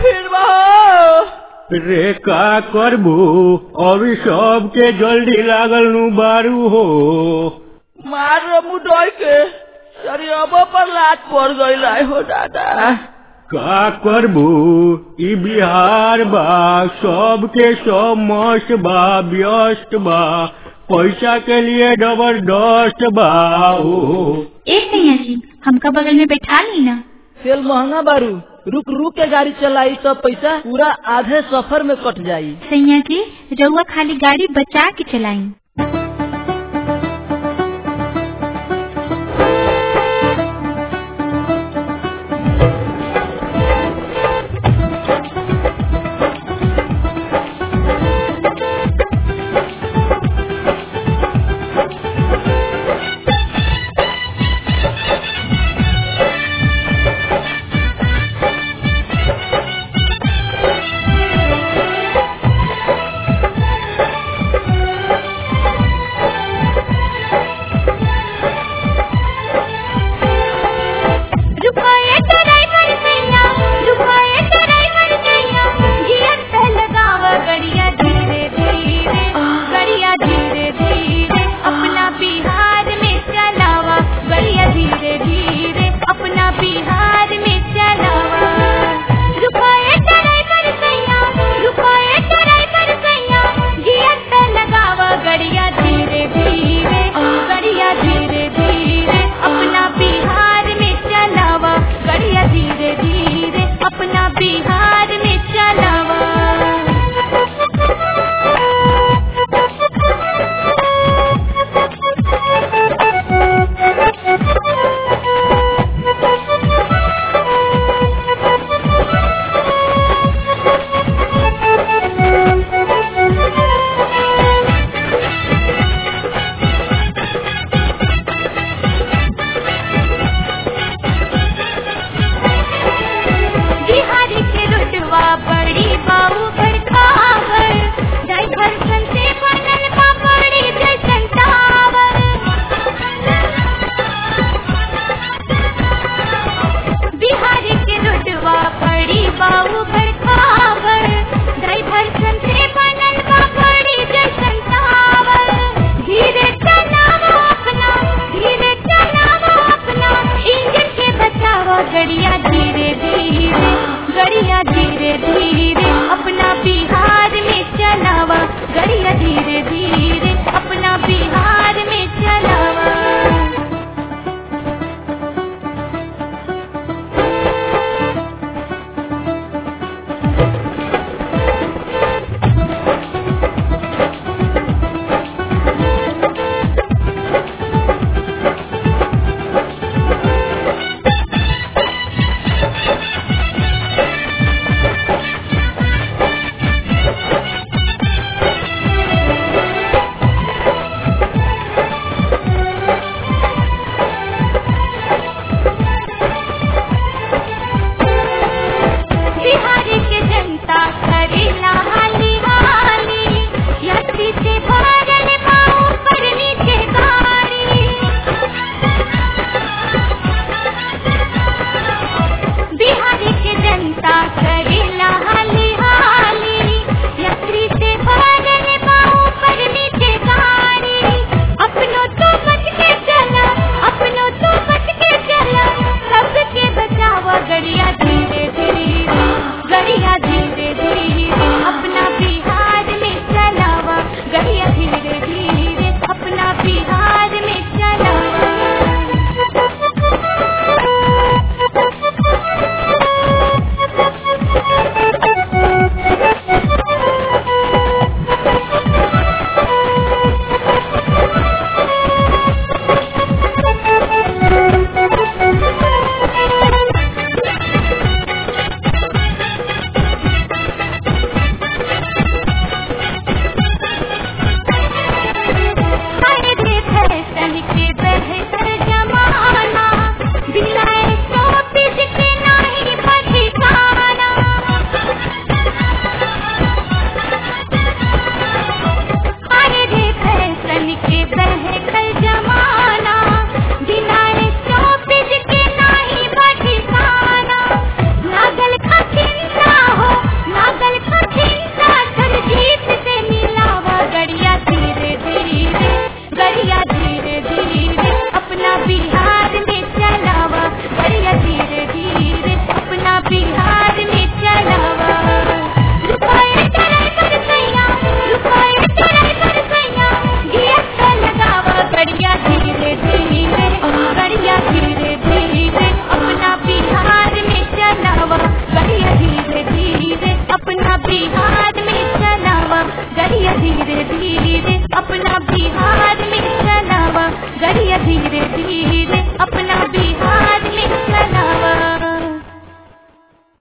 फिर बहो रे का करबू अभी सबके जल्दी लागल नु बारू हो मार मुडोय के शरीरबो पर लात पड़ गई हो दादा। का करबू ई बिहार बा सबके सब मस्त बा व्यस्त बा पैसा के लिए जबरदस्त बा। एक सैया जी हमका बगल में बैठा ली ना। तेल महंगा बारू रुक रुक के गाड़ी चलाई तो पैसा पूरा आधे सफर में कट जाई। सैया जी रउआ खाली गाड़ी बचा के चलाई। धीरे धीरे अपना बिहार में चलावा, गड़िया धीरे धीरे अपना बिहार